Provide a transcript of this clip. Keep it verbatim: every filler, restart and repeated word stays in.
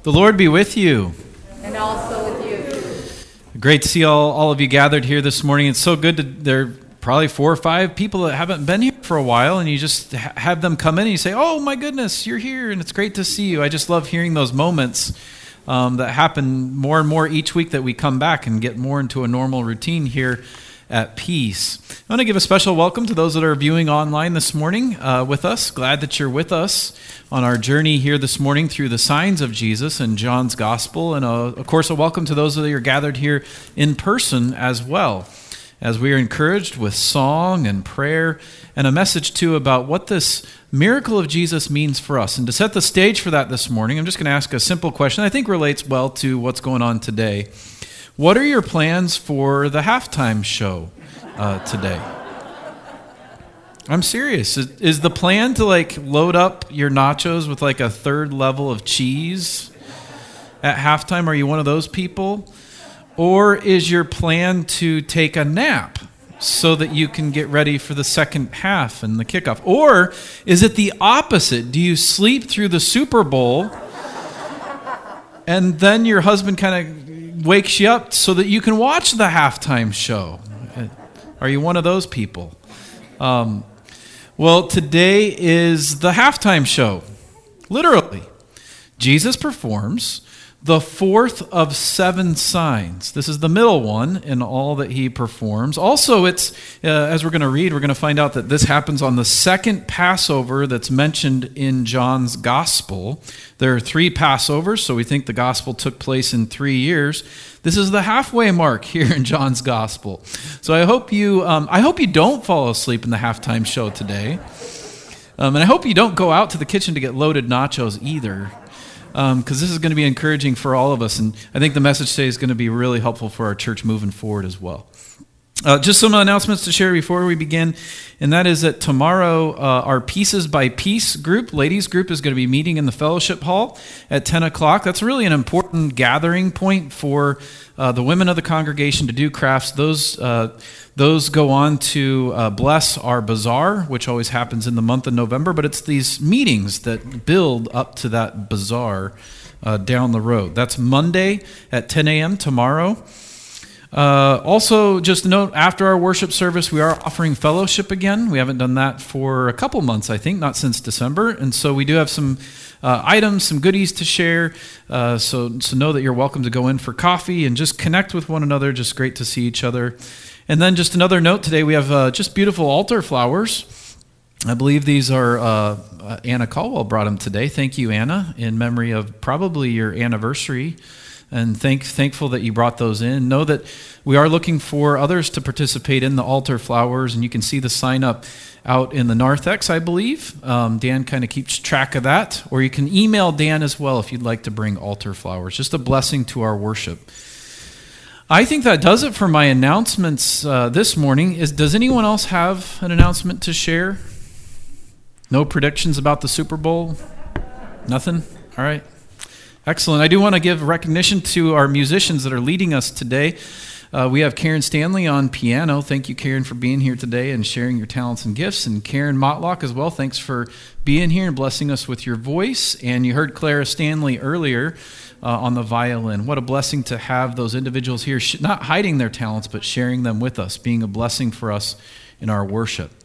The Lord be with you. And also with you. Great to see all, all of you gathered here this morning. It's so good to, there are probably four or five people that haven't been here for a while, and you just ha- have them come in and you say, oh my goodness, you're here, and it's great to see you. I just love hearing those moments um, that happen more and more each week that we come back and get more into a normal routine here at Peace. I want to give a special welcome to those that are viewing online this morning uh, with us. Glad that you're with us on our journey here this morning through the signs of Jesus and John's Gospel. And uh, of course, a welcome to those that are gathered here in person as well, as we are encouraged with song and prayer and a message too about what this miracle of Jesus means for us. And to set the stage for that this morning, I'm just going to ask a simple question I think relates well to what's going on today. What are your plans for the halftime show uh, today? I'm serious. Is, is the plan to like load up your nachos with like a third level of cheese at halftime? Are you one of those people? Or is your plan to take a nap so that you can get ready for the second half and the kickoff? Or is it the opposite? Do you sleep through the Super Bowl and then your husband kind of wakes you up so that you can watch the halftime show? Are you one of those people? Um, well, today is the halftime show. Literally, Jesus performs the fourth of seven signs. This is the middle one in all that he performs. Also, it's uh, as we're going to read, we're going to find out that this happens on the second Passover that's mentioned in John's Gospel. There are three Passovers, so we think the Gospel took place in three years. This is the halfway mark here in John's Gospel. So I hope you, um, I hope you don't fall asleep in the halftime show today, um, and I hope you don't go out to the kitchen to get loaded nachos either. Because um, this is going to be encouraging for all of us, and I think the message today is going to be really helpful for our church moving forward as well. Uh, just some announcements to share before we begin, and that is that tomorrow uh, our Pieces by Peace group, ladies group, is going to be meeting in the fellowship hall at ten o'clock. That's really an important gathering point for uh, the women of the congregation to do crafts. Those uh, those go on to uh, bless our bazaar, which always happens in the month of November, but it's these meetings that build up to that bazaar uh, down the road. That's Monday at ten a.m. tomorrow. Uh, also, just a note, after our worship service, we are offering fellowship again. We haven't done that for a couple months, I think, not since December. And so we do have some uh, items, some goodies to share. Uh, so, so know that you're welcome to go in for coffee and just connect with one another. Just great to see each other. And then just another note today, we have uh, just beautiful altar flowers. I believe these are, uh, uh, Anna Caldwell brought them today. Thank you, Anna, in memory of probably your anniversary. And thank, thankful that you brought those in. Know that we are looking for others to participate in the altar flowers, and you can see the sign up out in the narthex, I believe. Um, Dan kind of keeps track of that. Or you can email Dan as well if you'd like to bring altar flowers. Just a blessing to our worship. I think that does it for my announcements uh, this morning. Is Does anyone else have an announcement to share? No predictions about the Super Bowl? Nothing? All right. Excellent. I do want to give recognition to our musicians that are leading us today. Uh, we have Karen Stanley on piano. Thank you, Karen, for being here today and sharing your talents and gifts. And Karen Motlock as well. Thanks for being here and blessing us with your voice. And you heard Clara Stanley earlier uh, on the violin. What a blessing to have those individuals here, sh- not hiding their talents, but sharing them with us, being a blessing for us in our worship.